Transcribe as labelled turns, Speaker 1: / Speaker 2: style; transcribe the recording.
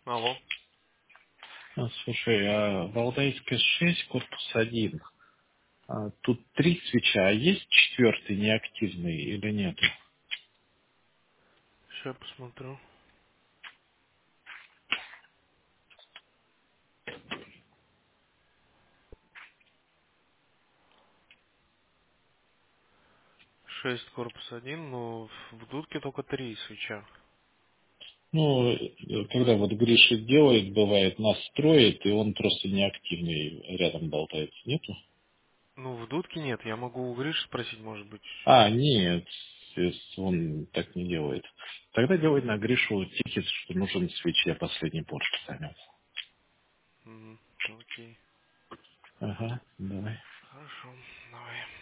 Speaker 1: Алло.
Speaker 2: Слушай, Валдайская 6, корпус 1. Тут 3 свеча, а есть четвертый неактивный или нет?
Speaker 1: Сейчас посмотрю. 6 корпус один, но в дудке только 3 свеча.
Speaker 2: Ну, когда вот Гриша делает, бывает, настроит, и он просто неактивный рядом болтается, нету?
Speaker 1: Ну, в дудке нет. Я могу у Гриши спросить, может быть.
Speaker 2: Нет, если он так не делает. Тогда делай на Гришу тикет, что нужен свече последний порт станет.
Speaker 1: Окей.
Speaker 2: Ага, давай.
Speaker 1: Хорошо, давай.